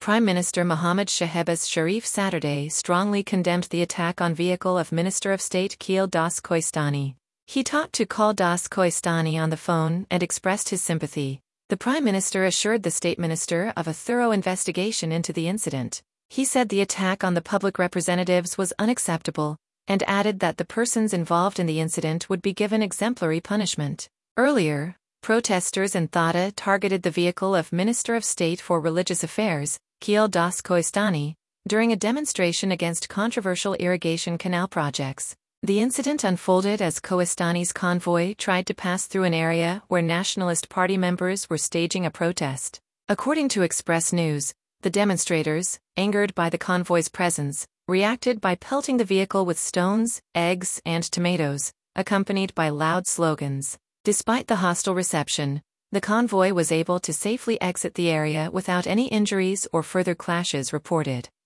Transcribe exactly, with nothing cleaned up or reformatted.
Prime Minister Mohammad Shehbaz Sharif Saturday strongly condemned the attack on vehicle of Minister of State Khaled Koistani. He talked to Khaled Koistani on the phone and expressed his sympathy. The Prime Minister assured the State Minister of a thorough investigation into the incident. He said the attack on the public representatives was unacceptable, and added that the persons involved in the incident would be given exemplary punishment. Earlier, protesters in Thata targeted the vehicle of Minister of State for Religious Affairs, Khaled Koistani, during a demonstration against controversial irrigation canal projects. The incident unfolded as Koistani's convoy tried to pass through an area where Nationalist Party members were staging a protest. According to Express News, the demonstrators, angered by the convoy's presence, reacted by pelting the vehicle with stones, eggs, and tomatoes, accompanied by loud slogans. Despite the hostile reception, the convoy was able to safely exit the area without any injuries or further clashes reported.